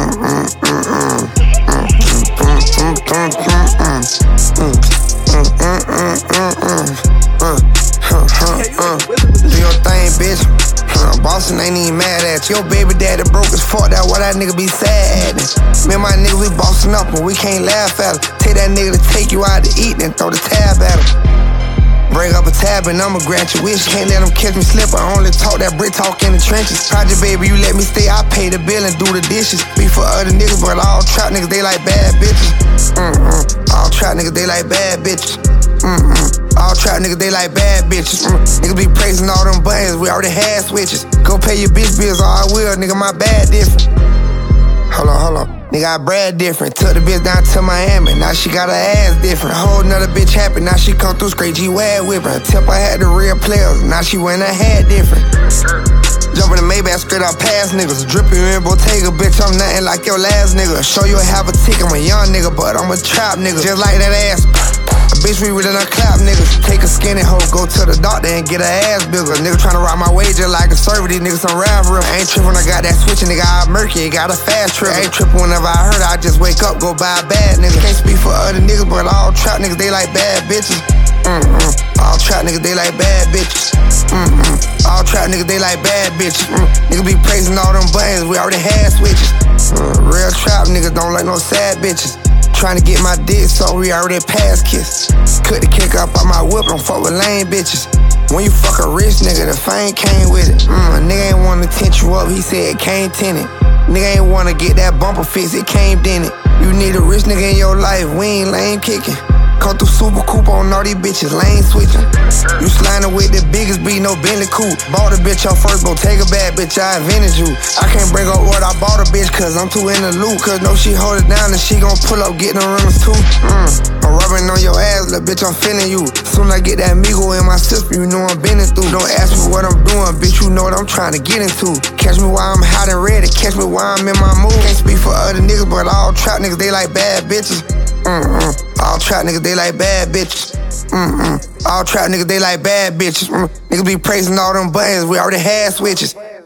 Do your thing, bitch. Boston ain't even mad at you. Your baby daddy broke as fuck, that why that nigga be sad. Me and my nigga, we bossing up, but we can't laugh at him. Take that nigga to take you out to eat and throw the tab at him. Bring up a tab and I'ma grant your wish. Can't let them catch me slip, I only talk that brick talk in the trenches. Project baby, you let me stay, I pay the bill and do the dishes. Be for other niggas, but all trap niggas, they like bad bitches. All trap niggas, they like bad bitches. All trap niggas, they like bad bitches. Niggas be praising all them buttons, we already had switches. Go pay your bitch bills, all I will, nigga, my bad different. Hold on. Nigga, I brad different. Took the bitch down to Miami, now she got her ass different. A whole nother bitch happy, now she come through straight G-Wag whipping. Her tip, I had the real players, now she wearing her hat different. Jumping the Maybach straight out past niggas. Dripping you in Bottega, bitch, I'm nothing like your last nigga. Show you have a tick, I'm a young nigga, but I'm a trap nigga. Just like that ass. A bitch, we really done clap niggas. Take a skinny hoe, go to the doctor and get her ass bigger. Nigga tryna rock my way just like a server, these niggas some rap real. I ain't trippin', I got that switch and nigga, I murky, it got a fast trip. I ain't trippin' whenever I heard it, I just wake up, go buy a bad nigga. Can't speak for other niggas, but all trap niggas, they like bad bitches. All trap niggas, they like bad bitches. All trap niggas, they like bad bitches. Niggas be praising all them buttons, we already had switches. Real trap niggas don't like no sad bitches. Tryna get my dick, so we already past kiss. Cut the kick up out my whip, don't fuck with lame bitches. When you fuck a rich nigga, the fame came with it. A nigga ain't wanna tint you up, he said it came tinted. Nigga ain't wanna get that bumper fix, it came dented. You need a rich nigga in your life, we ain't lane kicking. Come through Super Coupe on all these bitches, lane switching. You sliding with the biggest beat, no Bentley coupe. Bought a bitch off first, go take a bad bitch, I invented you. I can't bring up what I bought a bitch, cause I'm too in the loop. Cause no, she hold it down and she gon' pull up, get them rims too. I'm rubbing on your ass, little bitch, I'm feeling you. Soon I get that Migo in my system, you know I'm bending through. Don't ask me what I'm doing, bitch, you know what I'm trying to get into. Catch me while I'm hot and ready, catch me while I'm in my mood. Can't speak for other niggas, but all trap niggas, they like bad bitches. All trap niggas, they like bad bitches. All trap niggas, they like bad bitches. Niggas be praising all them buttons, we already had switches.